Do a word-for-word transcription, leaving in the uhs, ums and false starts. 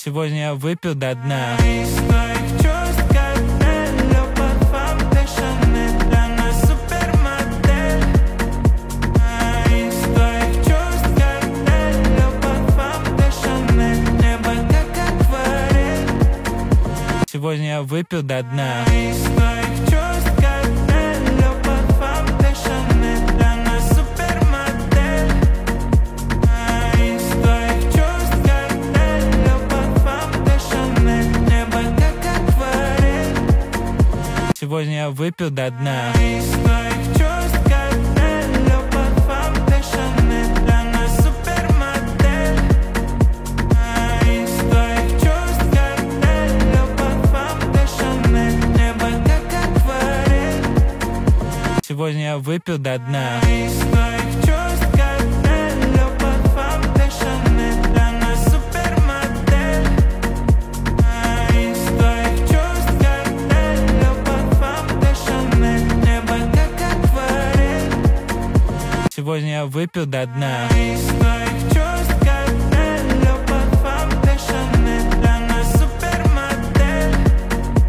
Сегодня я выпил до дна. Сегодня я выпил до дна. Сегодня я выпил до дна. Сегодня я выпил до дна. Сегодня я выпил до дна.